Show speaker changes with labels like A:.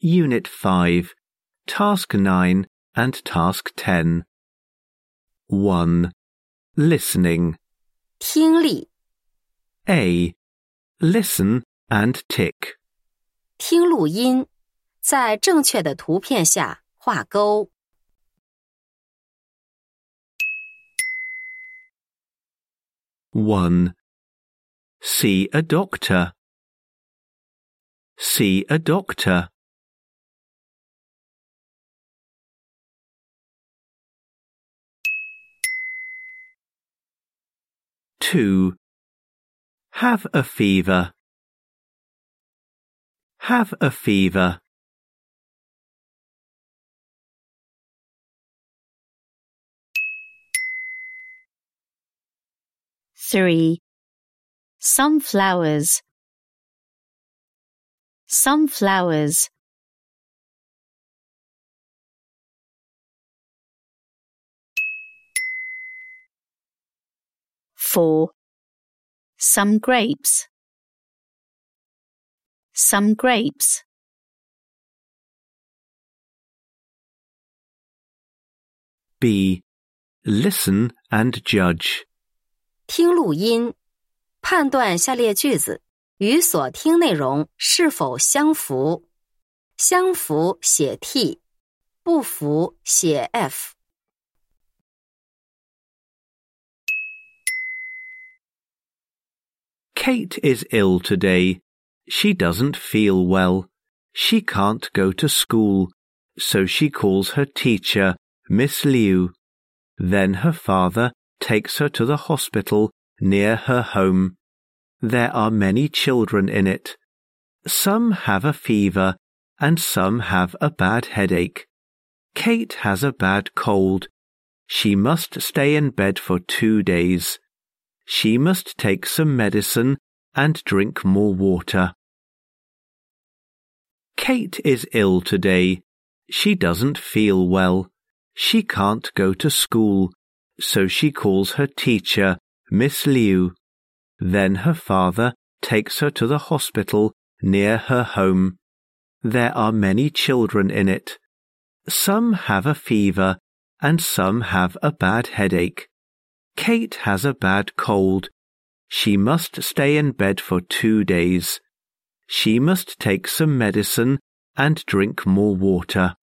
A: Unit 5, Task 9 and Task 10. 1. Listening.
B: 听力
A: A. Listen and tick.
B: 听录音，在正确的图片下画勾。
A: 1. See a doctor. See a doctor. 2. Have a fever. Have a fever.
C: 3. Some flowers. Some flowers. 4. Some grapes. Some grapes.
A: B. Listen and judge.
B: 听录音，判断下列句子与所听内容是否相符。相符写 T， 不符写 F。
A: Kate is ill today. She doesn't feel well. She can't go to school, so she calls her teacher, Miss Liu. Then her father takes her to the hospital near her home. There are many children in it. Some have a fever, and some have a bad headache. Kate has a bad cold. She must stay in bed for 2 days. She must take some medicine and drink more water. Kate is ill today. She doesn't feel well. She can't go to school, so she calls her teacher, Miss Liu. Then her father takes her to the hospital near her home. There are many children in it. Some have a fever, and some have a bad headache. Kate has a bad cold. She must stay in bed for 2 days. She must take some medicine and drink more water.